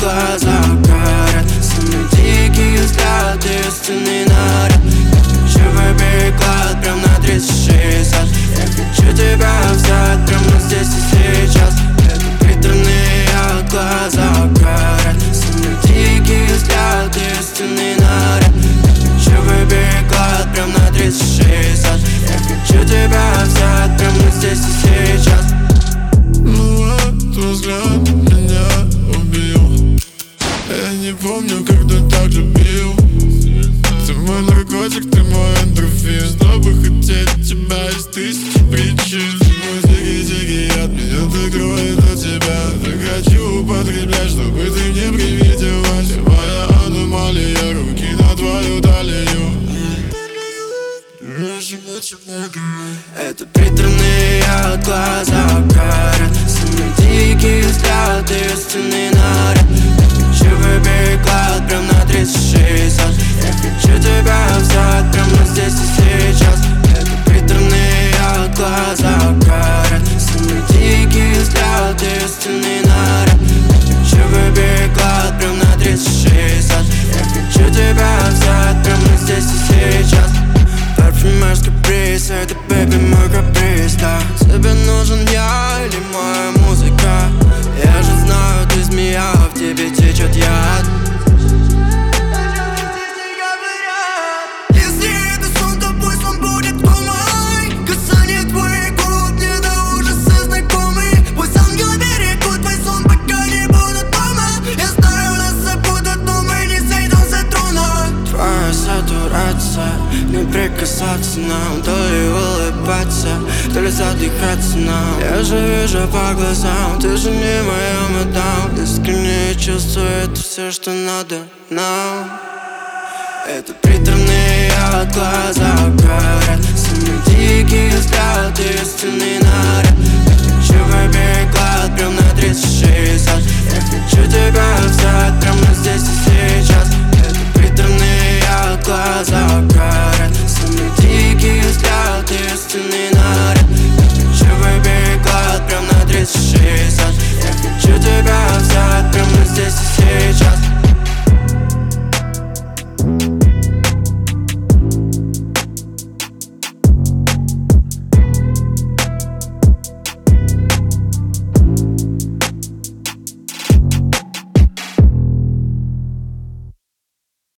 глаза горят, самый дикий взгляд, истинный наряд. Я хочу переклад прям на 360. Я хочу тебя взять прямо здесь и сейчас. Это приторные глаза горят, самый дикий взгляд, истинный наряд. Я хочу переклад прям на 360. Я хочу тебя взять прямо здесь и сейчас. Ну твой взгляд меня убил. Я не помню, когда так любил. Ты мой наркотик, ты мой эндорфин. Чтобы хотеть тебя из тысячи причин. Мой дикий яд меня так кроет от тебя. Так хочу употреблять, чтобы ты мне привиделась. Моя аномалия, руки на твою талию. Это приторные глаза горят, самый дикий взгляд, истинный наряд. Я хочу переклад прям на 360. Я хочу тебя взять прямо здесь и сейчас. Это приторные глаза горят, самый дикий взгляд, истинный наряд. Я хочу переклад прям на 360. Я хочу тебя взять прямо здесь и сейчас. Парфюмерский приз, это бэби мой каприз, да. Тебе нужен я или моя музыка? Я же знаю, ты змея, в тебе течет яд. Если это сон, то пусть он будет комой. Касание твоих губ мне до ужаса знакомы. Пусть ангелы берегут твой сон, пока не буду дома. Я знаю, нас забудут, но мы не сойдем за троном. Твоя сатурация, не прикасаться нам, то ли улыбаться, то ли задыхаться нам. Я же вижу по глазам, ты же не моя мадам. Искреннее чувство, это все, что надо нам. Это приторные глаза горят, самый дикий взгляд, истинный наряд. Я хочу переклад прям на 360. Я хочу тебя взять